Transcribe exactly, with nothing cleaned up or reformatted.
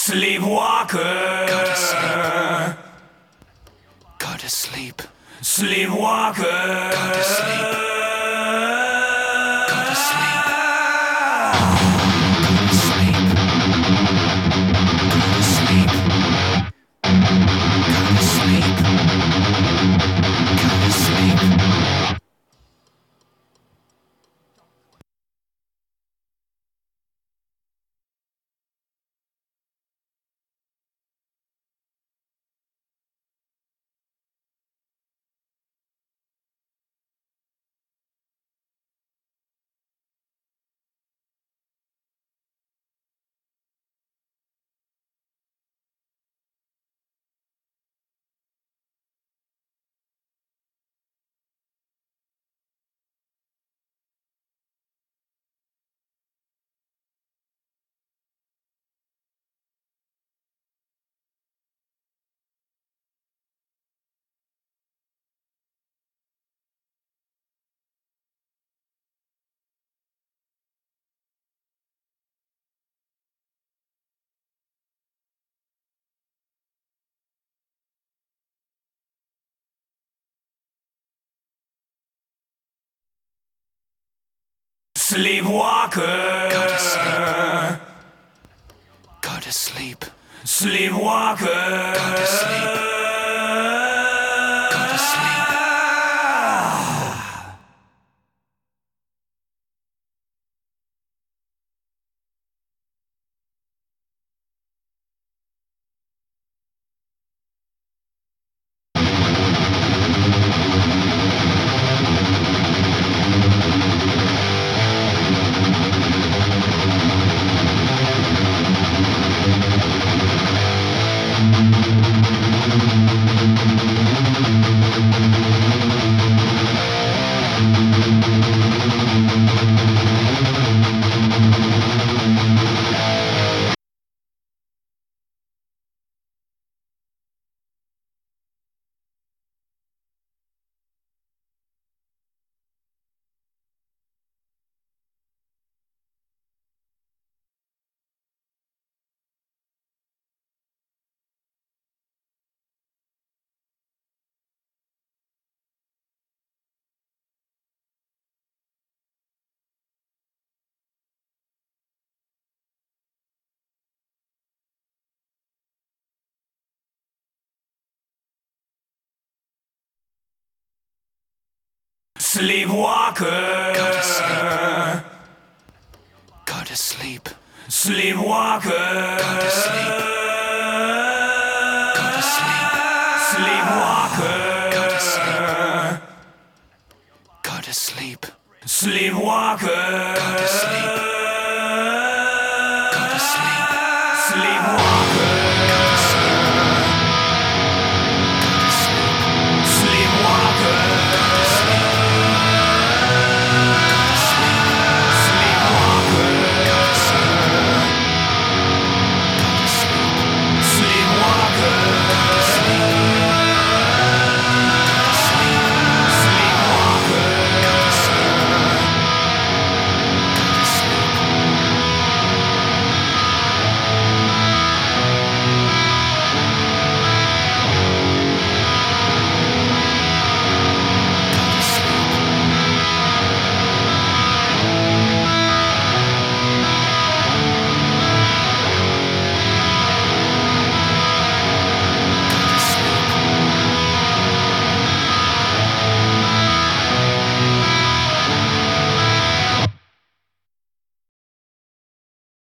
Sleepwalker. Go to sleep. Go to sleep. Sleepwalker. Go to sleep. Go to sleep. Go to sleep. Go to sleep. Go to sleep. Go to sleep. Sleepwalker. Go to sleep. Go to sleep. Sleepwalker. Go to sleep. Go to sleep. Sleepwalker. Go to sleep. Go to sleep. Sleepwalker. Go to sleep. Go to sleep. Sleepwalker. Go to sleep. Go to sleep. Sleepwalker. Go to